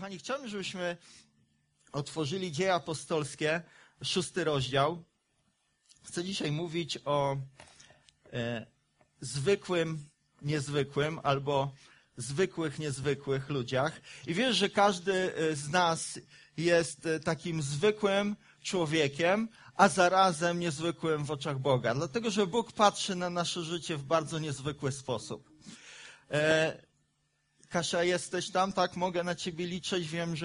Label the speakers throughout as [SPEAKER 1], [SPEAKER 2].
[SPEAKER 1] Kochani, chciałbym, żebyśmy otworzyli Dzieje Apostolskie, 6 rozdział. Chcę dzisiaj mówić o zwykłym, niezwykłym albo zwykłych, niezwykłych ludziach. I wiesz, że każdy z nas jest takim zwykłym człowiekiem, a zarazem niezwykłym w oczach Boga. Dlatego, że Bóg patrzy na nasze życie w bardzo niezwykły sposób. Kasia, jesteś tam? Tak, mogę na ciebie liczyć. Wiem,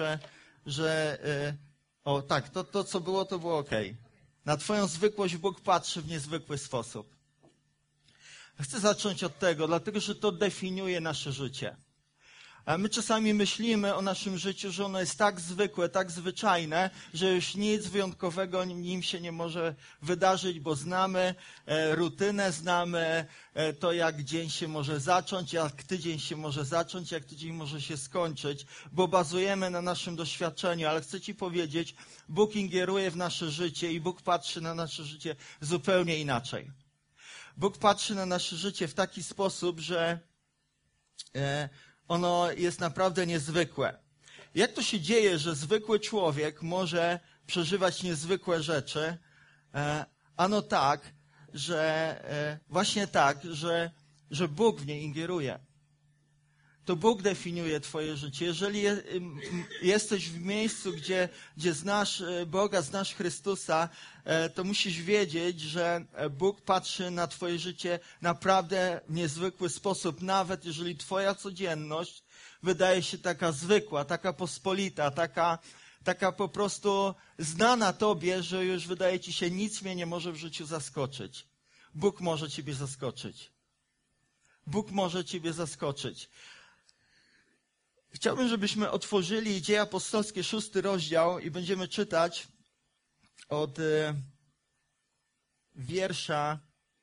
[SPEAKER 1] o tak, to co było, to było okej. Na twoją zwykłość Bóg patrzy w niezwykły sposób. Chcę zacząć od tego, dlatego, że to definiuje nasze życie. A my czasami myślimy o naszym życiu, że ono jest tak zwykłe, tak zwyczajne, że już nic wyjątkowego nim się nie może wydarzyć, bo znamy rutynę, znamy to, jak dzień się może zacząć, jak tydzień się może zacząć, jak tydzień może się skończyć, bo bazujemy na naszym doświadczeniu. Ale chcę ci powiedzieć, Bóg ingeruje w nasze życie i Bóg patrzy na nasze życie zupełnie inaczej. Bóg patrzy na nasze życie w taki sposób, że ono jest naprawdę niezwykłe. Jak to się dzieje, że zwykły człowiek może przeżywać niezwykłe rzeczy? Ano tak, właśnie tak, że Bóg w nie ingeruje. To Bóg definiuje twoje życie. Jeżeli jesteś w miejscu, gdzie znasz Boga, znasz Chrystusa, to musisz wiedzieć, że Bóg patrzy na twoje życie naprawdę w niezwykły sposób, nawet jeżeli twoja codzienność wydaje się taka zwykła, taka pospolita, taka po prostu znana tobie, że już wydaje ci się, nic mnie nie może w życiu zaskoczyć. Bóg może ciebie zaskoczyć. Bóg może ciebie zaskoczyć. Chciałbym, żebyśmy otworzyli Dzieje Apostolskie, 6 rozdział i będziemy czytać od wiersza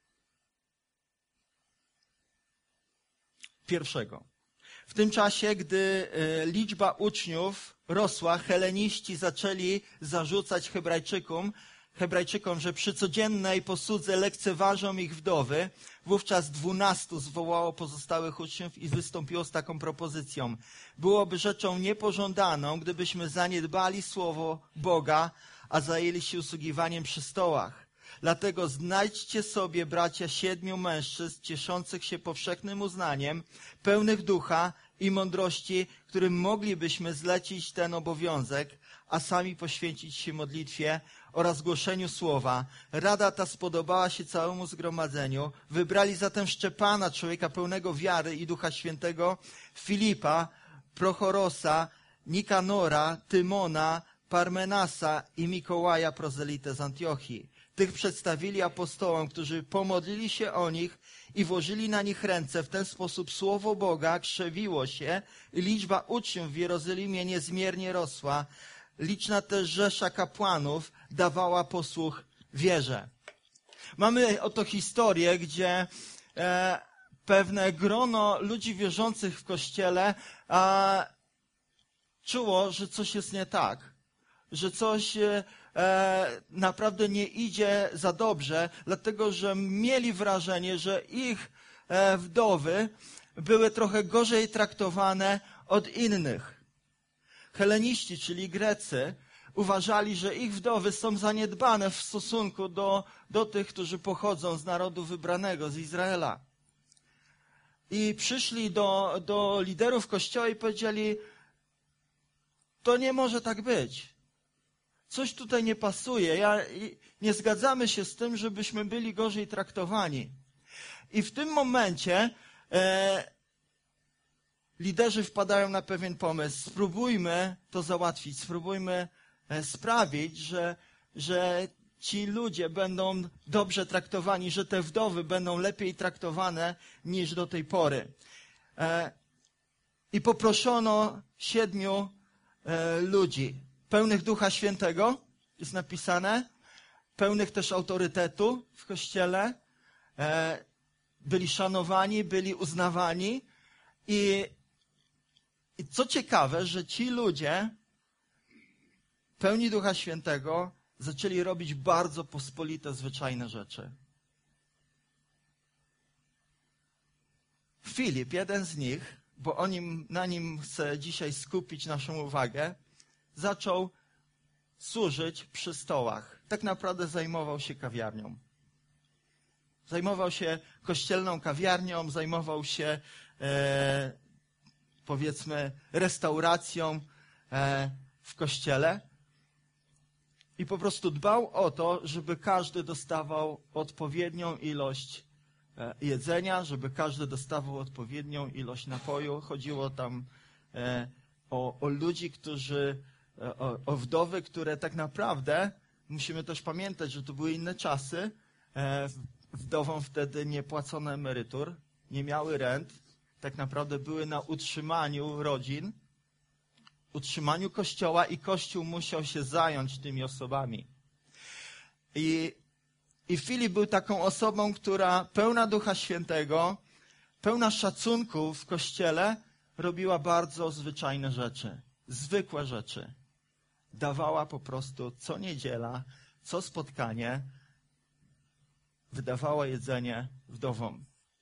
[SPEAKER 1] 1. W tym czasie, gdy liczba uczniów rosła, heleniści zaczęli zarzucać Hebrajczykom, że przy codziennej posłudze lekceważą ich wdowy. Wówczas 12 zwołało pozostałych uczniów i wystąpiło z taką propozycją. Byłoby rzeczą niepożądaną, gdybyśmy zaniedbali słowo Boga, a zajęli się usługiwaniem przy stołach. Dlatego znajdźcie sobie, bracia, 7 mężczyzn, cieszących się powszechnym uznaniem, pełnych ducha i mądrości, którym moglibyśmy zlecić ten obowiązek, a sami poświęcić się modlitwie oraz głoszeniu słowa. Rada ta spodobała się całemu zgromadzeniu. Wybrali zatem Szczepana, człowieka pełnego wiary i Ducha Świętego, Filipa, Prochorosa, Nikanora, Tymona, Parmenasa i Mikołaja, prozelitę z Antiochii. Tych przedstawili apostołom, którzy pomodlili się o nich i włożyli na nich ręce. W ten sposób słowo Boga krzewiło się i liczba uczniów w Jerozolimie niezmiernie rosła. Liczna też rzesza kapłanów dawała posłuch wierze. Mamy oto historię, gdzie pewne grono ludzi wierzących w Kościele czuło, że coś jest nie tak, że coś naprawdę nie idzie za dobrze, dlatego że mieli wrażenie, że ich wdowy były trochę gorzej traktowane od innych. Heleniści, czyli Grecy, uważali, że ich wdowy są zaniedbane w stosunku do tych, którzy pochodzą z narodu wybranego, z Izraela. I przyszli do liderów Kościoła i powiedzieli, to nie może tak być. Coś tutaj nie pasuje. Nie zgadzamy się z tym, żebyśmy byli gorzej traktowani. I w tym momencie liderzy wpadają na pewien pomysł. Spróbujmy to załatwić. Spróbujmy sprawić, że ci ludzie będą dobrze traktowani, że te wdowy będą lepiej traktowane niż do tej pory. I poproszono 7 ludzi, pełnych Ducha Świętego, jest napisane, pełnych też autorytetu w Kościele, byli szanowani, byli uznawani i co ciekawe, że ci ludzie pełni Ducha Świętego zaczęli robić bardzo pospolite, zwyczajne rzeczy. Filip, jeden z nich, bo na nim chcę dzisiaj skupić naszą uwagę, zaczął służyć przy stołach. Tak naprawdę zajmował się kawiarnią. Zajmował się kościelną kawiarnią, zajmował się, powiedzmy, restauracją w kościele. I po prostu dbał o to, żeby każdy dostawał odpowiednią ilość jedzenia, żeby każdy dostawał odpowiednią ilość napoju. Chodziło tam o ludzi, o wdowy, które tak naprawdę, musimy też pamiętać, że to były inne czasy. Wdowom wtedy nie płacono emerytur, nie miały rent. Tak naprawdę były na utrzymaniu rodzin, utrzymaniu Kościoła i Kościół musiał się zająć tymi osobami. I Filip był taką osobą, która pełna Ducha Świętego, pełna szacunku w Kościele, robiła bardzo zwyczajne rzeczy, zwykłe rzeczy. Dawała po prostu co niedziela, co spotkanie, wydawała jedzenie wdowom.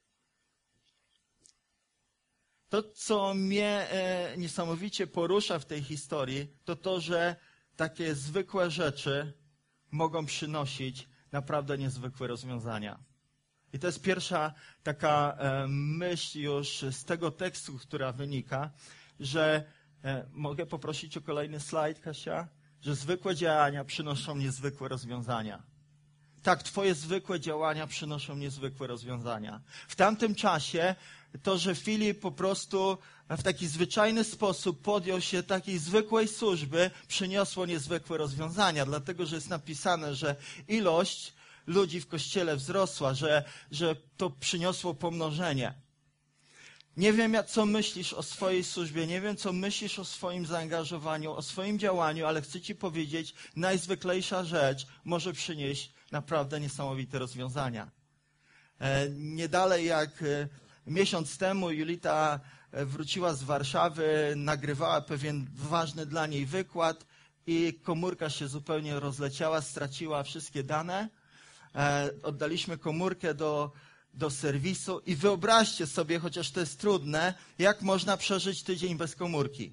[SPEAKER 1] To, co mnie niesamowicie porusza w tej historii, to to, że takie zwykłe rzeczy mogą przynosić naprawdę niezwykłe rozwiązania. I to jest pierwsza taka myśl już z tego tekstu, która wynika, że mogę poprosić o kolejny slajd, Kasia? Że zwykłe działania przynoszą niezwykłe rozwiązania. Tak, twoje zwykłe działania przynoszą niezwykłe rozwiązania. W tamtym czasie to, że Filip po prostu w taki zwyczajny sposób podjął się takiej zwykłej służby, przyniosło niezwykłe rozwiązania, dlatego że jest napisane, że ilość ludzi w Kościele wzrosła, że to przyniosło pomnożenie. Nie wiem, co myślisz o swojej służbie, nie wiem, co myślisz o swoim zaangażowaniu, o swoim działaniu, ale chcę ci powiedzieć, najzwyklejsza rzecz może przynieść naprawdę niesamowite rozwiązania. Nie dalej jak miesiąc temu Julita wróciła z Warszawy, nagrywała pewien ważny dla niej wykład i komórka się zupełnie rozleciała, straciła wszystkie dane. Oddaliśmy komórkę do serwisu i wyobraźcie sobie, chociaż to jest trudne, jak można przeżyć tydzień bez komórki.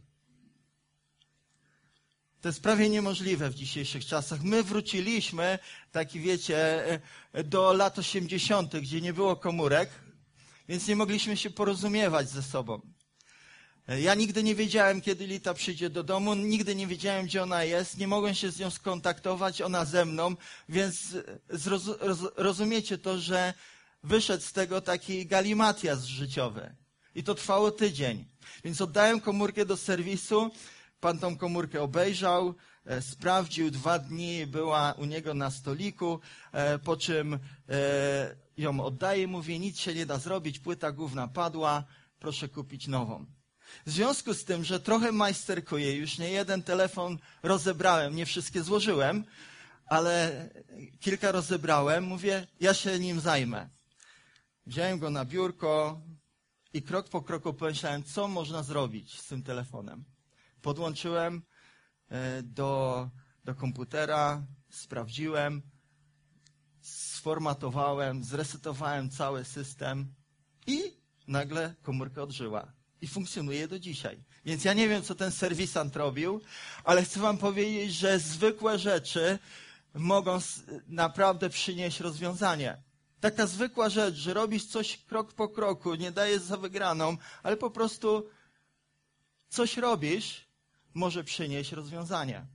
[SPEAKER 1] To jest prawie niemożliwe w dzisiejszych czasach. My wróciliśmy, taki wiecie, do lat 80., gdzie nie było komórek, więc nie mogliśmy się porozumiewać ze sobą. Ja nigdy nie wiedziałem, kiedy Lita przyjdzie do domu, nigdy nie wiedziałem, gdzie ona jest, nie mogłem się z nią skontaktować, ona ze mną, więc rozumiecie to, że wyszedł z tego taki galimatias życiowy. I to trwało tydzień. Więc oddałem komórkę do serwisu, pan tą komórkę obejrzał, sprawdził, 2 dni była u niego na stoliku, po czym ją oddaje, mówi, nic się nie da zrobić, płyta główna padła, proszę kupić nową. W związku z tym, że trochę majsterkuję, już nie jeden telefon rozebrałem, nie wszystkie złożyłem, ale kilka rozebrałem, mówię, ja się nim zajmę. Wziąłem go na biurko i krok po kroku pomyślałem, co można zrobić z tym telefonem. Podłączyłem do komputera, sprawdziłem, sformatowałem, zresetowałem cały system i nagle komórka odżyła. I funkcjonuje do dzisiaj. Więc ja nie wiem, co ten serwisant robił, ale chcę wam powiedzieć, że zwykłe rzeczy mogą naprawdę przynieść rozwiązanie. Taka zwykła rzecz, że robisz coś krok po kroku, nie dajesz za wygraną, ale po prostu coś robisz, może przynieść rozwiązanie.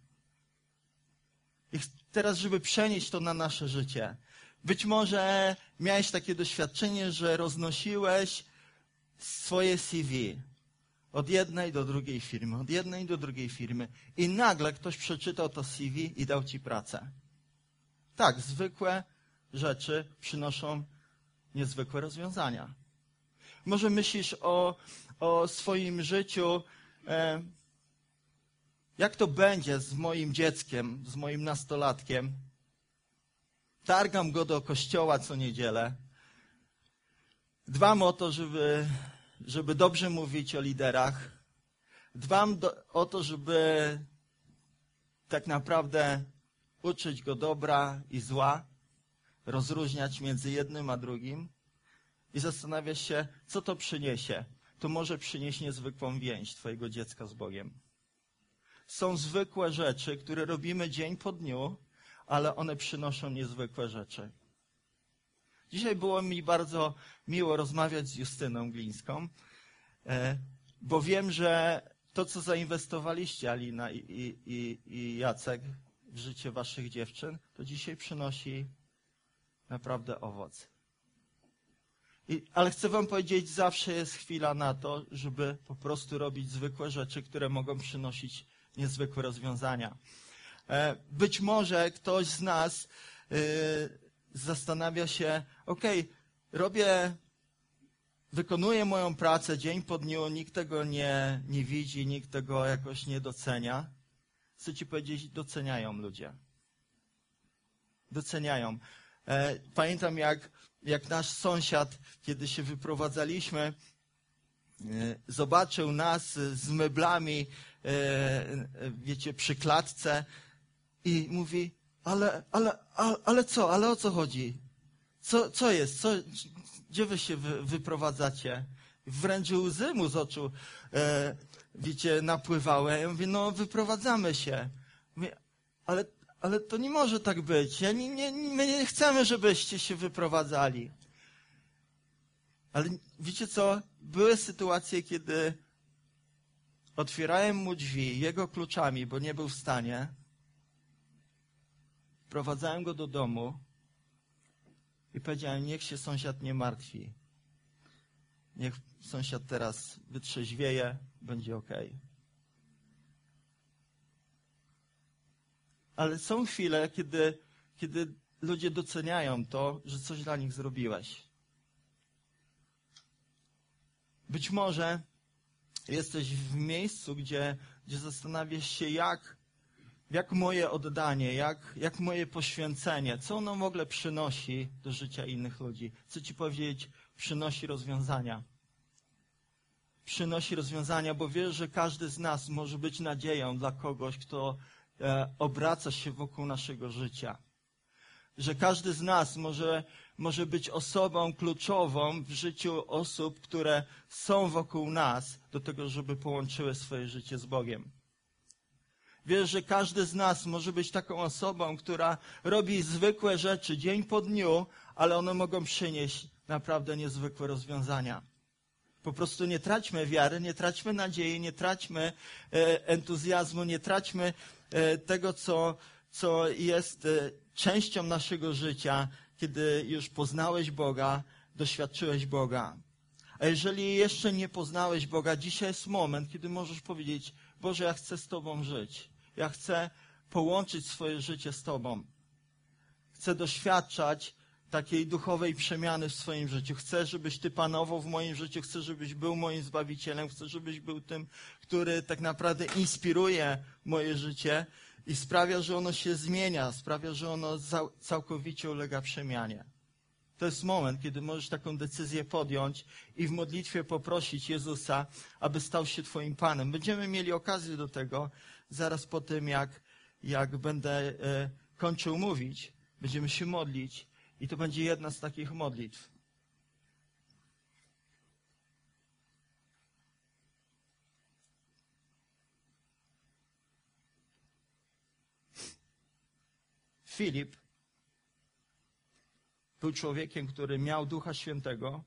[SPEAKER 1] I teraz, żeby przenieść to na nasze życie. Być może miałeś takie doświadczenie, że roznosiłeś swoje CV od jednej do drugiej firmy, od jednej do drugiej firmy i nagle ktoś przeczytał to CV i dał ci pracę. Tak, zwykłe rzeczy przynoszą niezwykłe rozwiązania. Może myślisz o swoim życiu, jak to będzie z moim dzieckiem, z moim nastolatkiem. Targam go do kościoła co niedzielę. Dbam o to, żeby dobrze mówić o liderach. Dbam o to, żeby tak naprawdę uczyć go dobra i zła, rozróżniać między jednym a drugim i zastanawiać się, co to przyniesie. to może przynieść niezwykłą więź twojego dziecka z Bogiem. Są zwykłe rzeczy, które robimy dzień po dniu, ale one przynoszą niezwykłe rzeczy. Dzisiaj było mi bardzo miło rozmawiać z Justyną Glińską, bo wiem, że to, co zainwestowaliście, Alina i Jacek, w życie waszych dziewczyn, to dzisiaj przynosi naprawdę owoc. Ale chcę wam powiedzieć, zawsze jest chwila na to, żeby po prostu robić zwykłe rzeczy, które mogą przynosić niezwykłe rozwiązania. Być może ktoś z nas zastanawia się, wykonuję moją pracę dzień po dniu, nikt tego nie widzi, nikt tego jakoś nie docenia. Chcę ci powiedzieć, doceniają ludzie. Doceniają. Pamiętam, jak nasz sąsiad, kiedy się wyprowadzaliśmy, zobaczył nas z meblami, wiecie, przy klatce i mówi, ale co, ale o co chodzi? Co jest? Gdzie wy się wyprowadzacie? Wręcz łzy mu z oczu, wiecie, napływały. Ja mówię, no wyprowadzamy się. Mówię, ale to nie może tak być. My nie chcemy, żebyście się wyprowadzali. Ale wiecie co? Były sytuacje, kiedy otwierałem mu drzwi jego kluczami, bo nie był w stanie. Wprowadzałem go do domu i powiedziałem, niech się sąsiad nie martwi. Niech sąsiad teraz wytrzeźwieje, będzie okej. Ale są chwile, kiedy ludzie doceniają to, że coś dla nich zrobiłeś. Być może jesteś w miejscu, gdzie zastanawiasz się, jak moje oddanie, jak moje poświęcenie, co ono w ogóle przynosi do życia innych ludzi. Chcę ci powiedzieć, przynosi rozwiązania. Przynosi rozwiązania, bo wiesz, że każdy z nas może być nadzieją dla kogoś, kto obraca się wokół naszego życia. Że każdy z nas może być osobą kluczową w życiu osób, które są wokół nas, do tego, żeby połączyły swoje życie z Bogiem. Wiesz, że każdy z nas może być taką osobą, która robi zwykłe rzeczy dzień po dniu, ale one mogą przynieść naprawdę niezwykłe rozwiązania. Po prostu nie traćmy wiary, nie traćmy nadziei, nie traćmy entuzjazmu, nie traćmy tego, co jest częścią naszego życia, kiedy już poznałeś Boga, doświadczyłeś Boga. A jeżeli jeszcze nie poznałeś Boga, dzisiaj jest moment, kiedy możesz powiedzieć, Boże, ja chcę z Tobą żyć. Ja chcę połączyć swoje życie z Tobą. Chcę doświadczać takiej duchowej przemiany w swoim życiu. Chcę, żebyś Ty panował w moim życiu. Chcę, żebyś był moim Zbawicielem. Chcę, żebyś był tym, który tak naprawdę inspiruje moje życie i sprawia, że ono się zmienia. Sprawia, że ono całkowicie ulega przemianie. To jest moment, kiedy możesz taką decyzję podjąć i w modlitwie poprosić Jezusa, aby stał się Twoim Panem. Będziemy mieli okazję do tego zaraz po tym, jak będę kończył mówić. Będziemy się modlić i to będzie jedna z takich modlitw. Filip był człowiekiem, który miał Ducha Świętego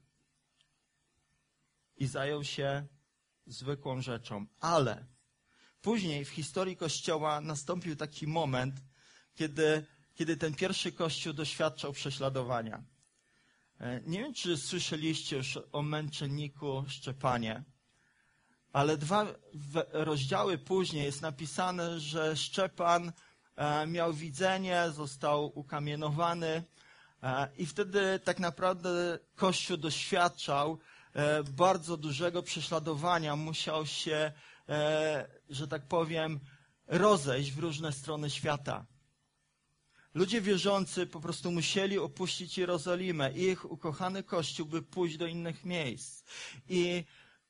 [SPEAKER 1] i zajął się zwykłą rzeczą. Ale później w historii Kościoła nastąpił taki moment, kiedy ten pierwszy Kościół doświadczał prześladowania. Nie wiem, czy słyszeliście już o męczenniku Szczepanie, ale 2 rozdziały później jest napisane, że Szczepan miał widzenie, został ukamienowany i wtedy tak naprawdę Kościół doświadczał bardzo dużego prześladowania. Musiał się, że tak powiem, rozejść w różne strony świata. Ludzie wierzący po prostu musieli opuścić Jerozolimę i ich ukochany Kościół, by pójść do innych miejsc. I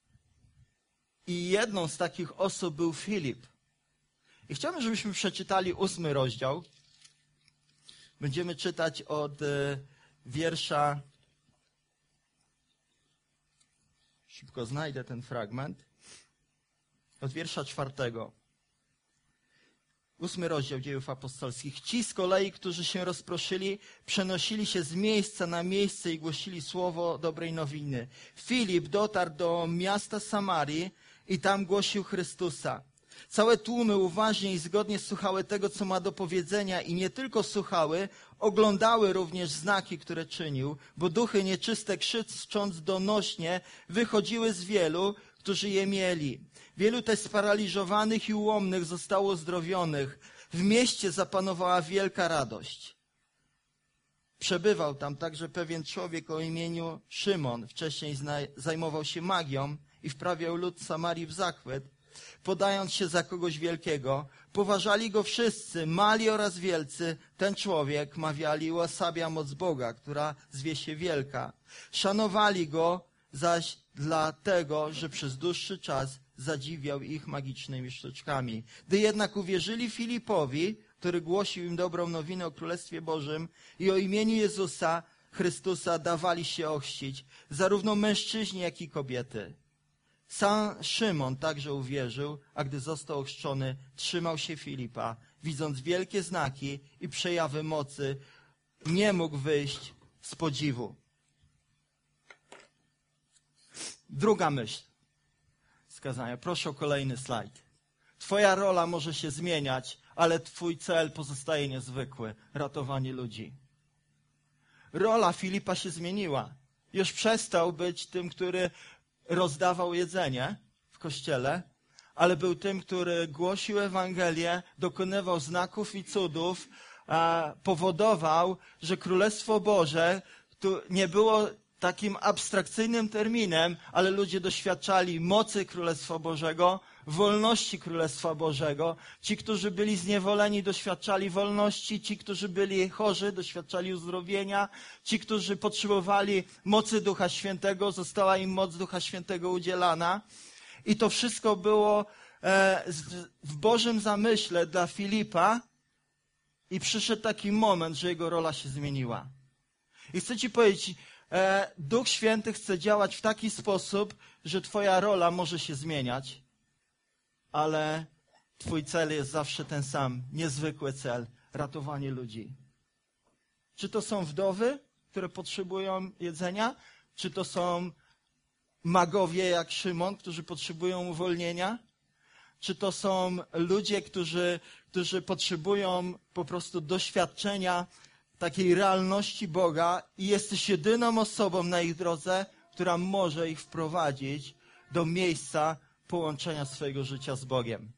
[SPEAKER 1] jedną z takich osób był Filip. I chciałbym, żebyśmy przeczytali 8 rozdział. Będziemy czytać od wiersza Szybko znajdę ten fragment. Od wiersza 4. 8 rozdział Dziejów Apostolskich. Ci z kolei, którzy się rozproszyli, przenosili się z miejsca na miejsce i głosili słowo dobrej nowiny. Filip dotarł do miasta Samarii i tam głosił Chrystusa. Całe tłumy uważnie i zgodnie słuchały tego, co ma do powiedzenia i nie tylko słuchały, oglądały również znaki, które czynił, bo duchy nieczyste, krzycząc donośnie, wychodziły z wielu, którzy je mieli. Wielu też sparaliżowanych i ułomnych zostało uzdrowionych. W mieście zapanowała wielka radość. Przebywał tam także pewien człowiek o imieniu Szymon. Wcześniej zajmował się magią i wprawiał lud Samarii w zachwyt, podając się za kogoś wielkiego. Poważali go wszyscy, mali oraz wielcy. Ten człowiek, mawiali, uosabia moc Boga, która zwie się wielka. Szanowali go zaś dlatego, że przez dłuższy czas zadziwiał ich magicznymi sztuczkami. Gdy jednak uwierzyli Filipowi, który głosił im dobrą nowinę o Królestwie Bożym i o imieniu Jezusa Chrystusa, dawali się ochrzcić, zarówno mężczyźni, jak i kobiety. Sam Szymon także uwierzył, a gdy został ochrzczony, trzymał się Filipa. Widząc wielkie znaki i przejawy mocy, nie mógł wyjść z podziwu. Druga myśl skazania. Proszę o kolejny slajd. Twoja rola może się zmieniać, ale twój cel pozostaje niezwykły. Ratowanie ludzi. Rola Filipa się zmieniła. Już przestał być tym, który rozdawał jedzenie w kościele, ale był tym, który głosił Ewangelię, dokonywał znaków i cudów, powodował, że Królestwo Boże tu nie było takim abstrakcyjnym terminem, ale ludzie doświadczali mocy Królestwa Bożego, wolności Królestwa Bożego. Ci, którzy byli zniewoleni, doświadczali wolności. Ci, którzy byli chorzy, doświadczali uzdrowienia. Ci, którzy potrzebowali mocy Ducha Świętego, została im moc Ducha Świętego udzielana. I to wszystko było w Bożym zamyśle dla Filipa i przyszedł taki moment, że jego rola się zmieniła. I chcę ci powiedzieć, Duch Święty chce działać w taki sposób, że twoja rola może się zmieniać, ale twój cel jest zawsze ten sam, niezwykły cel, ratowanie ludzi. Czy to są wdowy, które potrzebują jedzenia? Czy to są magowie jak Szymon, którzy potrzebują uwolnienia? Czy to są ludzie, którzy potrzebują po prostu doświadczenia takiej realności Boga i jesteś jedyną osobą na ich drodze, która może ich wprowadzić do miejsca połączenia swojego życia z Bogiem.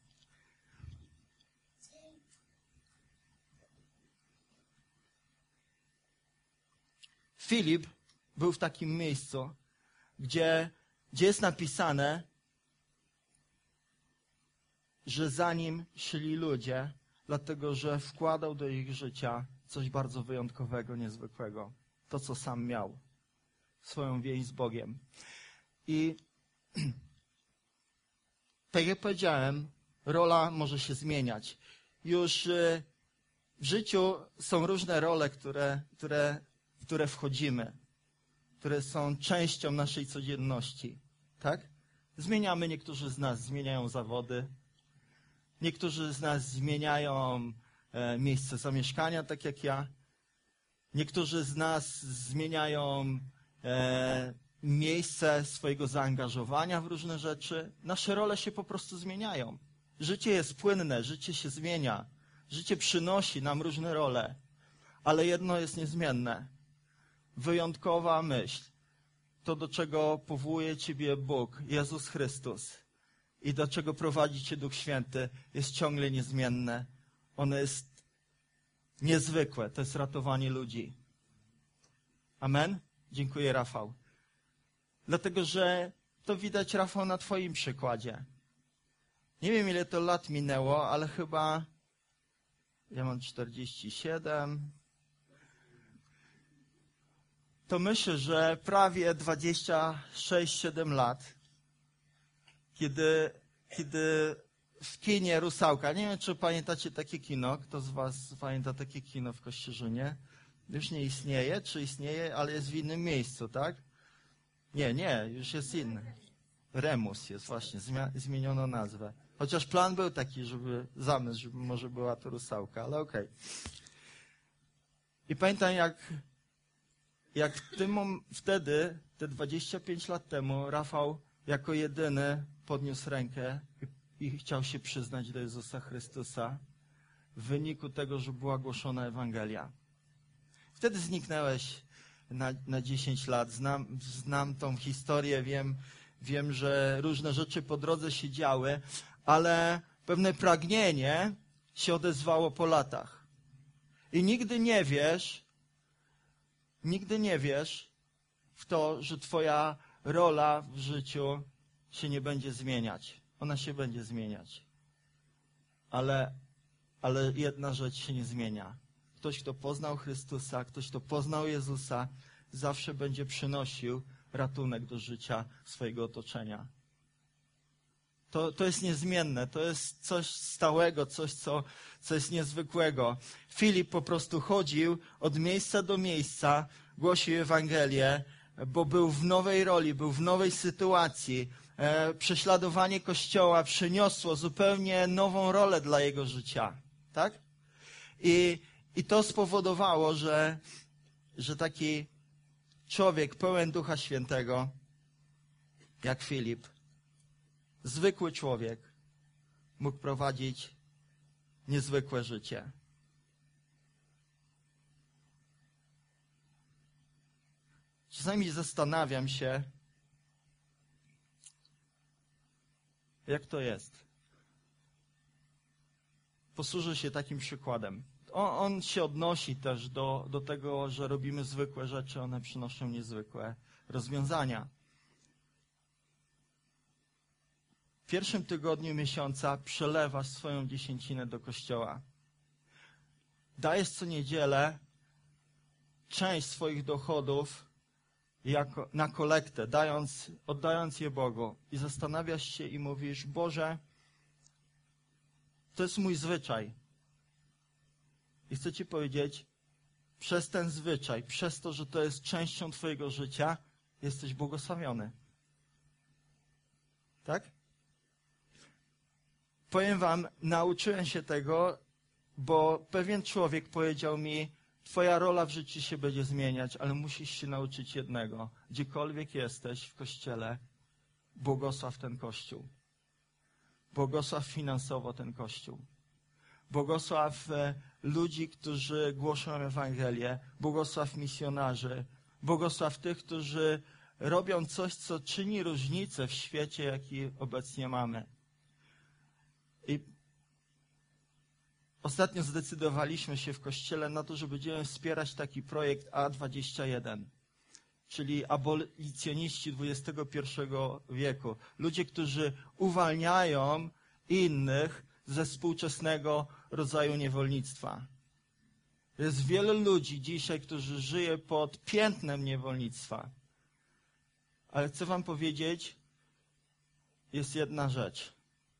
[SPEAKER 1] Filip był w takim miejscu, gdzie jest napisane, że za nim szli ludzie, dlatego że wkładał do ich życia coś bardzo wyjątkowego, niezwykłego. To, co sam miał. Swoją więź z Bogiem. I tak jak powiedziałem, rola może się zmieniać. Już w życiu są różne role, w które wchodzimy, które są częścią naszej codzienności. Tak? Niektórzy z nas zmieniają zawody, niektórzy z nas zmieniają miejsce zamieszkania, tak jak ja. Niektórzy z nas zmieniają miejsce swojego zaangażowania w różne rzeczy. Nasze role się po prostu zmieniają. Życie jest płynne, życie się zmienia. Życie przynosi nam różne role, ale jedno jest niezmienne. Wyjątkowa myśl. To, do czego powołuje ciebie Bóg, Jezus Chrystus i do czego prowadzi cię Duch Święty, jest ciągle niezmienne. Ono jest niezwykłe. To jest ratowanie ludzi. Amen? Dziękuję, Rafał. Dlatego, że to widać, Rafał, na twoim przykładzie. Nie wiem, ile to lat minęło, ale chyba ja mam 47. To myślę, że prawie 26-7 lat, kiedy w kinie Rusałka, nie wiem, czy pamiętacie takie kino, kto z was pamięta takie kino w Kościerzynie? Już nie istnieje, czy istnieje, ale jest w innym miejscu, tak? Nie, już jest inne. Remus jest właśnie, zmieniono nazwę. Chociaż plan był taki, zamysł, żeby może była to rusałka, ale okej. I pamiętam, jak wtedy, te 25 lat temu, Rafał jako jedyny podniósł rękę i chciał się przyznać do Jezusa Chrystusa w wyniku tego, że była głoszona Ewangelia. Wtedy zniknęłeś na 10 lat. Znam tą historię, wiem, że różne rzeczy po drodze się działy, ale pewne pragnienie się odezwało po latach. I nigdy nie wiesz w to, że twoja rola w życiu się nie będzie zmieniać. Ona się będzie zmieniać. Ale jedna rzecz się nie zmienia. Ktoś, kto poznał Chrystusa, ktoś, kto poznał Jezusa, zawsze będzie przynosił ratunek do życia swojego otoczenia. To jest niezmienne, to jest coś stałego, coś, co jest niezwykłego. Filip po prostu chodził od miejsca do miejsca, głosił Ewangelię, bo był w nowej roli, był w nowej sytuacji. Prześladowanie Kościoła przyniosło zupełnie nową rolę dla jego życia. Tak? I to spowodowało, że taki człowiek pełen Ducha Świętego, jak Filip, zwykły człowiek, mógł prowadzić niezwykłe życie. Czasami zastanawiam się, jak to jest. Posłużę się takim przykładem. On się odnosi też do tego, że robimy zwykłe rzeczy, one przynoszą niezwykłe rozwiązania. W pierwszym tygodniu miesiąca przelewasz swoją dziesięcinę do kościoła. Dajesz co niedzielę część swoich dochodów na kolektę, oddając je Bogu. I zastanawiasz się i mówisz, Boże, to jest mój zwyczaj. I chcę Ci powiedzieć, przez ten zwyczaj, przez to, że to jest częścią Twojego życia, jesteś błogosławiony. Tak? Powiem Wam, nauczyłem się tego, bo pewien człowiek powiedział mi, Twoja rola w życiu się będzie zmieniać, ale musisz się nauczyć jednego. Gdziekolwiek jesteś w Kościele, błogosław ten Kościół. Błogosław finansowo ten Kościół. Błogosław ludzi, którzy głoszą Ewangelię. Błogosław misjonarzy. Błogosław tych, którzy robią coś, co czyni różnicę w świecie, jaki obecnie mamy. I ostatnio zdecydowaliśmy się w Kościele na to, że będziemy wspierać taki projekt A21, czyli abolicjoniści XXI wieku. Ludzie, którzy uwalniają innych ze współczesnego rodzaju niewolnictwa. Jest wiele ludzi dzisiaj, którzy żyje pod piętnem niewolnictwa. Ale chcę Wam powiedzieć, jest jedna rzecz.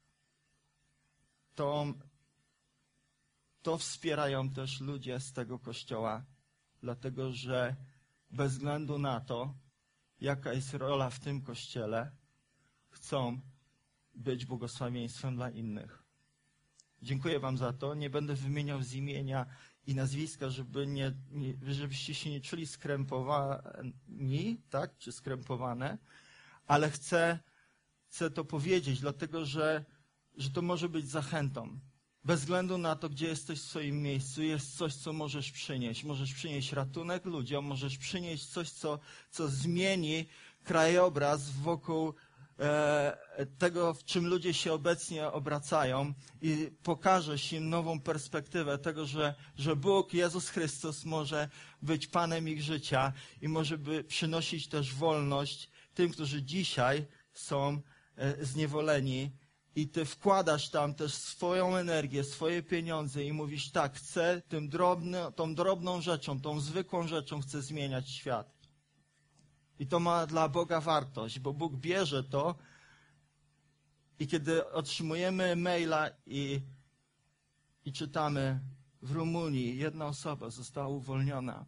[SPEAKER 1] To wspierają też ludzie z tego Kościoła, dlatego że bez względu na to, jaka jest rola w tym Kościele, chcą być błogosławieństwem dla innych. Dziękuję Wam za to. Nie będę wymieniał z imienia i nazwiska, żebyście się nie czuli skrępowani, tak, czy skrępowane, ale chcę to powiedzieć, dlatego że to może być zachętą. Bez względu na to, gdzie jesteś w swoim miejscu, jest coś, co możesz przynieść. Możesz przynieść ratunek ludziom, możesz przynieść coś, co zmieni krajobraz wokół tego, w czym ludzie się obecnie obracają i pokażesz im nową perspektywę tego, że Bóg, Jezus Chrystus może być Panem ich życia i może przynosić też wolność tym, którzy dzisiaj są zniewoleni. I Ty wkładasz tam też swoją energię, swoje pieniądze i mówisz, tak, chcę tą drobną rzeczą, tą zwykłą rzeczą chcę zmieniać świat. I to ma dla Boga wartość, bo Bóg bierze to i kiedy otrzymujemy maila i czytamy, w Rumunii jedna osoba została uwolniona,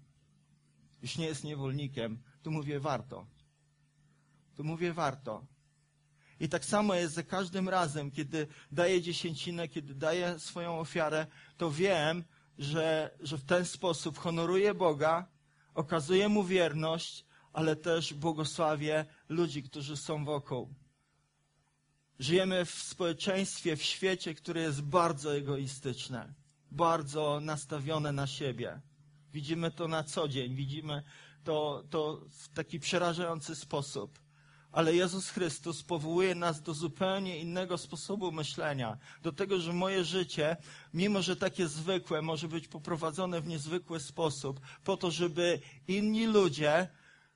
[SPEAKER 1] już nie jest niewolnikiem, to mówię warto. To mówię warto. I tak samo jest za każdym razem, kiedy daję dziesięcinę, kiedy daję swoją ofiarę, to wiem, że w ten sposób honoruję Boga, okazuję Mu wierność, ale też błogosławię ludzi, którzy są wokół. Żyjemy w społeczeństwie, w świecie, które jest bardzo egoistyczne, bardzo nastawione na siebie. Widzimy to na co dzień, widzimy to w taki przerażający sposób. Ale Jezus Chrystus powołuje nas do zupełnie innego sposobu myślenia. Do tego, że moje życie, mimo że takie zwykłe, może być poprowadzone w niezwykły sposób, po to, żeby inni ludzie,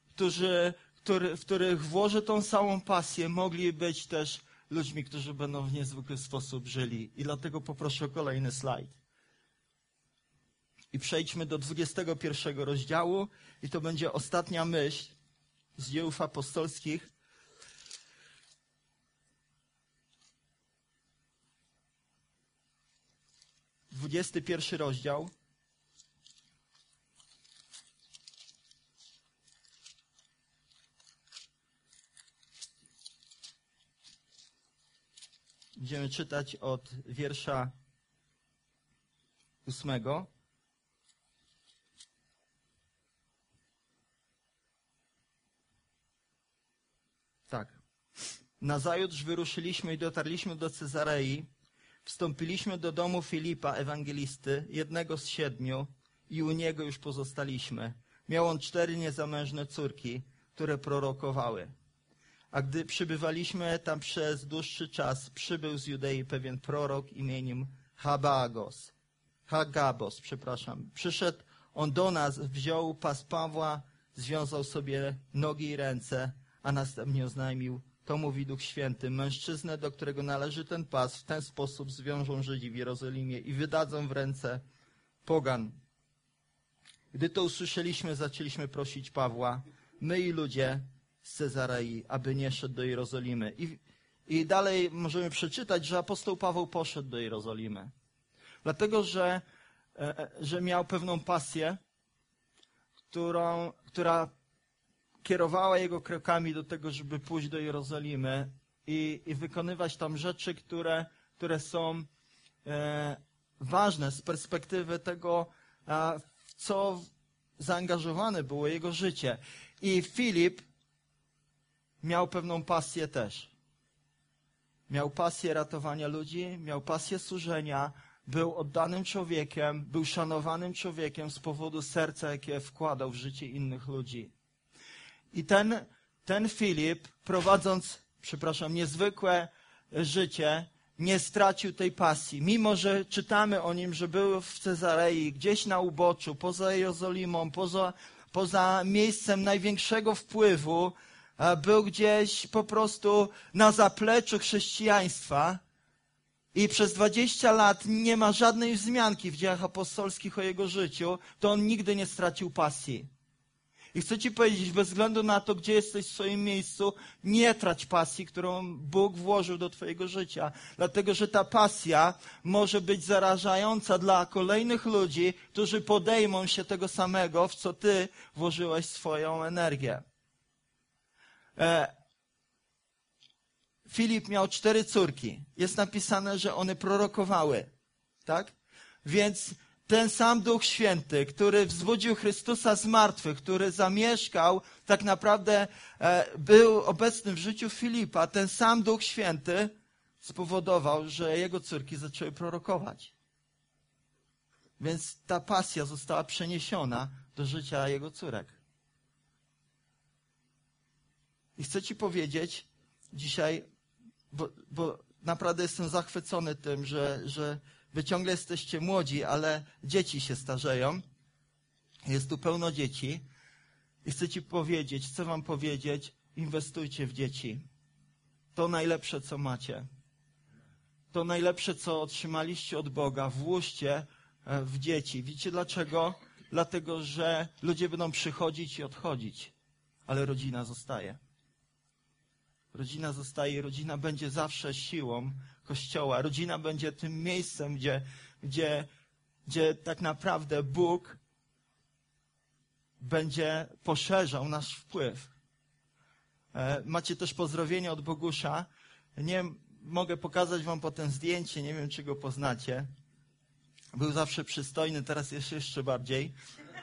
[SPEAKER 1] w których włożę tą samą pasję, mogli być też ludźmi, którzy będą w niezwykły sposób żyli. I dlatego poproszę o kolejny slajd. I przejdźmy do 21 rozdziału i to będzie ostatnia myśl z Dziejów Apostolskich. Pierwszy rozdział. Będziemy czytać od wiersza 8. Tak. Nazajutrz wyruszyliśmy i dotarliśmy do Cezarei. Wstąpiliśmy do domu Filipa, ewangelisty, jednego z 7, i u niego już pozostaliśmy. Miał on 4 niezamężne córki, które prorokowały. A gdy przybywaliśmy tam przez dłuższy czas, przybył z Judei pewien prorok imieniem Hagabos. Przyszedł on do nas, wziął pas Pawła, związał sobie nogi i ręce, a następnie oznajmił: to mówi Duch Święty, mężczyznę, do którego należy ten pas, w ten sposób zwiążą Żydzi w Jerozolimie i wydadzą w ręce pogan. Gdy to usłyszeliśmy, zaczęliśmy prosić Pawła, my i ludzie z Cezarei, aby nie szedł do Jerozolimy. I dalej możemy przeczytać, że apostoł Paweł poszedł do Jerozolimy. Dlatego, że miał pewną pasję, która kierowała jego krokami do tego, żeby pójść do Jerozolimy i wykonywać tam rzeczy, które są ważne z perspektywy tego, w co zaangażowane było jego życie. I Filip miał pewną pasję też. Miał pasję ratowania ludzi, miał pasję służenia, był oddanym człowiekiem, był szanowanym człowiekiem z powodu serca, jakie wkładał w życie innych ludzi. I ten Filip, prowadząc, niezwykłe życie, nie stracił tej pasji. Mimo że czytamy o nim, że był w Cezarei, gdzieś na uboczu, poza Jerozolimą, poza miejscem największego wpływu, był gdzieś po prostu na zapleczu chrześcijaństwa i przez 20 lat nie ma żadnej wzmianki w Dziejach Apostolskich o jego życiu, to on nigdy nie stracił pasji. I chcę ci powiedzieć, bez względu na to, gdzie jesteś w swoim miejscu, nie trać pasji, którą Bóg włożył do twojego życia. Dlatego, że ta pasja może być zarażająca dla kolejnych ludzi, którzy podejmą się tego samego, w co ty włożyłeś swoją energię. Filip miał 4 córki. Jest napisane, że one prorokowały. Tak? Więc ten sam Duch Święty, który wzbudził Chrystusa z martwych, który zamieszkał, tak naprawdę był obecny w życiu Filipa, ten sam Duch Święty spowodował, że jego córki zaczęły prorokować. Więc ta pasja została przeniesiona do życia jego córek. I chcę ci powiedzieć dzisiaj, bo naprawdę jestem zachwycony tym, że wy ciągle jesteście młodzi, ale dzieci się starzeją. Jest tu pełno dzieci. I chcę wam powiedzieć, inwestujcie w dzieci. To najlepsze, co macie. To najlepsze, co otrzymaliście od Boga. Włóżcie w dzieci. Wiecie dlaczego? Dlatego, że ludzie będą przychodzić i odchodzić, ale rodzina zostaje. Rodzina zostaje i rodzina będzie zawsze siłą Kościoła. Rodzina będzie tym miejscem, gdzie tak naprawdę Bóg będzie poszerzał nasz wpływ. Macie też pozdrowienie od Bogusza Nie mogę pokazać wam potem zdjęcie, nie wiem, czy go poznacie. Był zawsze przystojny, teraz jest jeszcze bardziej.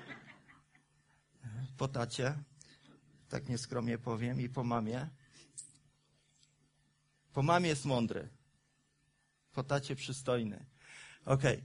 [SPEAKER 1] Po tacie, tak nieskromnie powiem, i po mamie. Po mamie jest mądry, po tacie przystojny. Okej.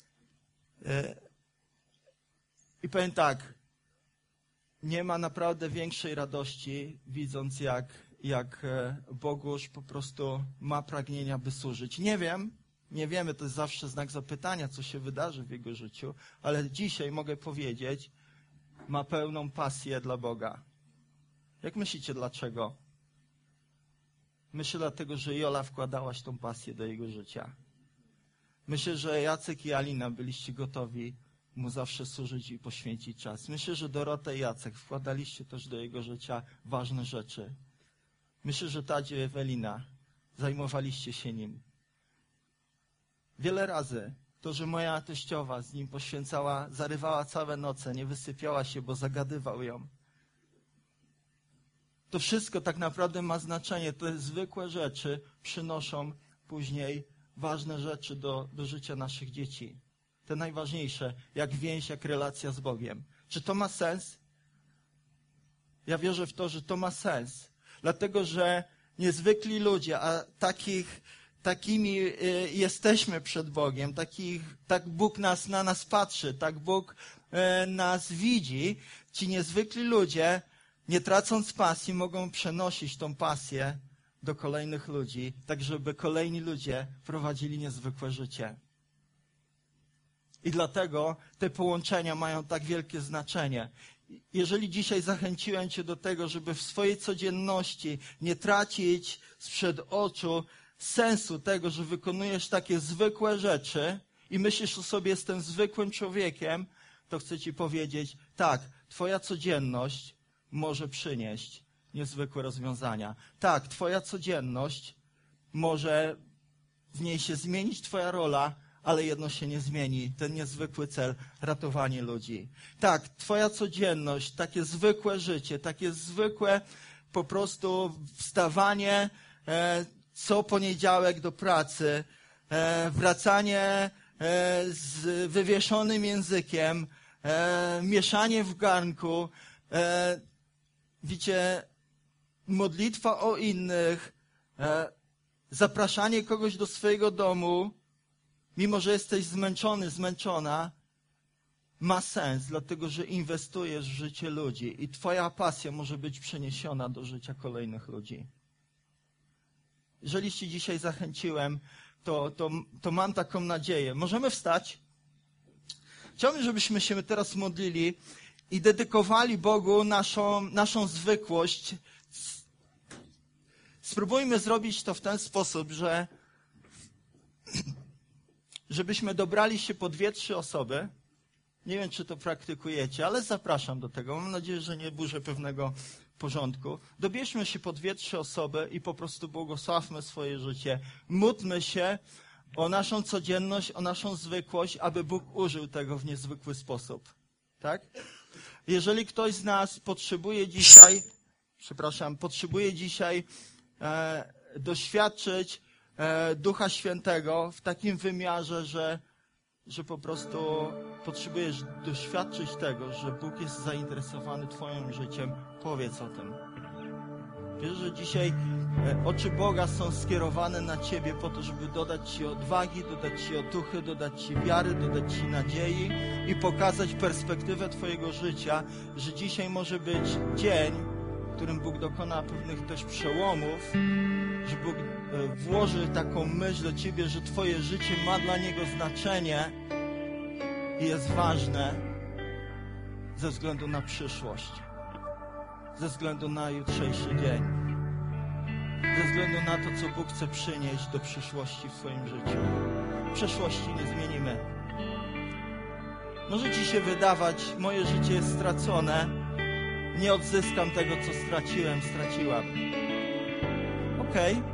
[SPEAKER 1] I powiem tak, nie ma naprawdę większej radości, widząc jak Bogusz po prostu ma pragnienia, by służyć. Nie wiemy, to jest zawsze znak zapytania, co się wydarzy w jego życiu, ale dzisiaj mogę powiedzieć, ma pełną pasję dla Boga. Jak myślicie, dlaczego? Myślę dlatego, że Jola wkładałaś tą pasję do jego życia. Myślę, że Jacek i Alina byliście gotowi mu zawsze służyć i poświęcić czas. Myślę, że Dorota i Jacek wkładaliście też do jego życia ważne rzeczy. Myślę, że Tadzie i Ewelina zajmowaliście się nim. Wiele razy to, że moja teściowa z nim poświęcała, zarywała całe noce, nie wysypiała się, bo zagadywał ją. To wszystko tak naprawdę ma znaczenie. Te zwykłe rzeczy przynoszą później ważne rzeczy do życia naszych dzieci. Te najważniejsze, jak więź, jak relacja z Bogiem. Czy to ma sens? Ja wierzę w to, że to ma sens. Dlatego, że niezwykli ludzie, a takimi jesteśmy przed Bogiem, tak Bóg na nas patrzy, tak Bóg nas widzi. Ci niezwykli ludzie, nie tracąc pasji, mogą przenosić tą pasję do kolejnych ludzi, tak żeby kolejni ludzie prowadzili niezwykłe życie. I dlatego te połączenia mają tak wielkie znaczenie. Jeżeli dzisiaj zachęciłem cię do tego, żeby w swojej codzienności nie tracić sprzed oczu sensu tego, że wykonujesz takie zwykłe rzeczy i myślisz o sobie, jestem zwykłym człowiekiem, to chcę ci powiedzieć, tak, twoja codzienność może przynieść niezwykłe rozwiązania. Tak, twoja codzienność może w niej się zmienić twoja rola, ale jedno się nie zmieni, ten niezwykły cel, ratowanie ludzi. Tak, twoja codzienność, takie zwykłe życie, takie zwykłe po prostu wstawanie co poniedziałek do pracy, wracanie z wywieszonym językiem, mieszanie w garnku, wiecie, modlitwa o innych, zapraszanie kogoś do swojego domu, mimo że jesteś zmęczony, zmęczona, ma sens, dlatego że inwestujesz w życie ludzi i twoja pasja może być przeniesiona do życia kolejnych ludzi. Jeżeli cię dzisiaj zachęciłem, to mam taką nadzieję. Możemy wstać? Chciałbym, żebyśmy się teraz modlili i dedykowali Bogu naszą zwykłość. Spróbujmy zrobić to w ten sposób, żebyśmy dobrali się po 2-3 osoby. Nie wiem, czy to praktykujecie, ale zapraszam do tego. Mam nadzieję, że nie burzę pewnego porządku. Dobierzmy się po 2-3 osoby i po prostu błogosławmy swoje życie. Módlmy się o naszą codzienność, o naszą zwykłość, aby Bóg użył tego w niezwykły sposób. Tak? Jeżeli ktoś z nas potrzebuje dzisiaj doświadczyć Ducha Świętego w takim wymiarze, że po prostu potrzebujesz doświadczyć tego, że Bóg jest zainteresowany twoim życiem, powiedz o tym. Wiesz, że dzisiaj oczy Boga są skierowane na ciebie po to, żeby dodać ci odwagi, dodać ci otuchy, dodać ci wiary, dodać ci nadziei i pokazać perspektywę twojego życia, że dzisiaj może być dzień, w którym Bóg dokona pewnych też przełomów, że Bóg włoży taką myśl do ciebie, że twoje życie ma dla Niego znaczenie i jest ważne ze względu na przyszłość, ze względu na jutrzejszy dzień, ze względu na to, co Bóg chce przynieść do przyszłości w swoim życiu. Przeszłości nie zmienimy. Może ci się wydawać, moje życie jest stracone, nie odzyskam tego, co straciłam. Okej.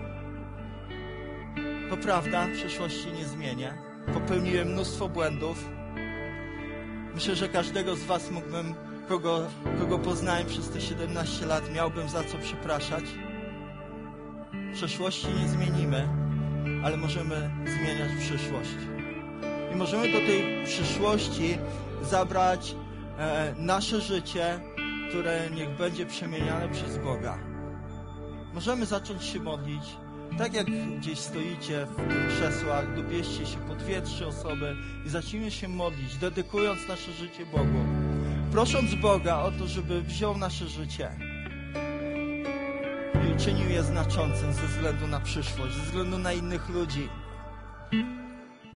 [SPEAKER 1] To prawda, przeszłości nie zmienię. Popełniłem mnóstwo błędów. Myślę, że każdego z was mógłbym, kogo poznałem przez te 17 lat, miałbym za co przepraszać. Przeszłości nie zmienimy, ale możemy zmieniać przyszłość. I możemy do tej przyszłości zabrać nasze życie, które niech będzie przemieniane przez Boga. Możemy zacząć się modlić. Tak jak gdzieś stoicie w tych krzesłach, dobierzcie się po 2-3 osoby i zacznijmy się modlić, dedykując nasze życie Bogu. Prosząc Boga o to, żeby wziął nasze życie i uczynił je znaczącym ze względu na przyszłość, ze względu na innych ludzi.